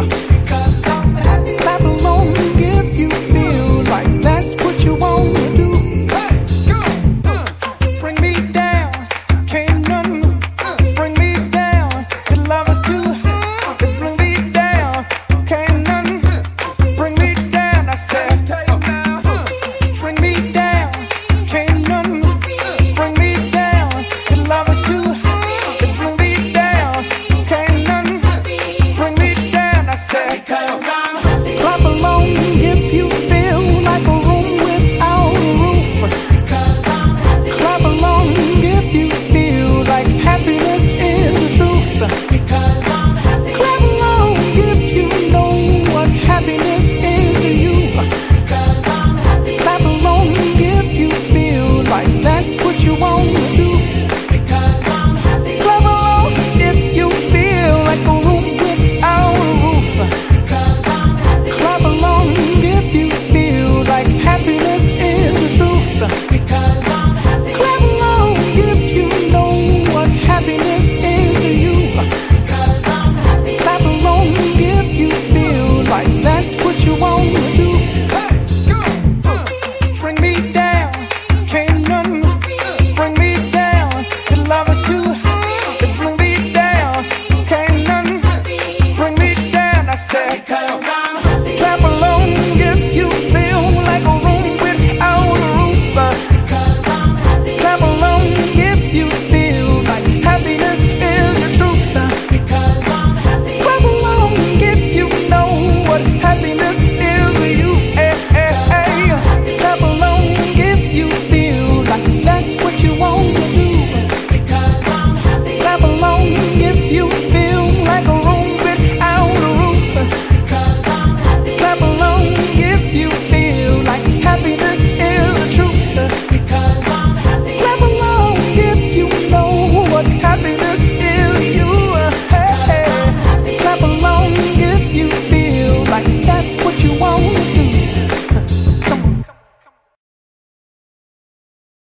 Because I'm happy. Clap along if you feel like that's what you want to do. Hey, go. Bring me down. Can't none bring me down. Your love is too high. Bring me down. Can't none bring me down. I said, bring me down. Can't none bring me down. Your love is too high. Bring me down. Can't none bring me down. I said, because I'm happy. Clap along if you feel like a room without a roof. Because I'm happy. Clap along if you feel like happiness is the truth. Because I'm happy. Clap along if you know what happiness is to you. Because I'm happy. Clap along if you feel like that's what you want to do. Because I'm happy. Clap along if you feel like a room without a roof. Because I'm happy. Clap along if you feel like happiness is the truth. Because I'm happy. Clap along if you know what happiness is to you. Because I'm happy. Clap along if you feel like that's what you want to do. Hey, go. Bring me down. Can't none bring me down. Your love is too high. Bring me down. Can't none bring me down. I said, because I'm happy. Clap along.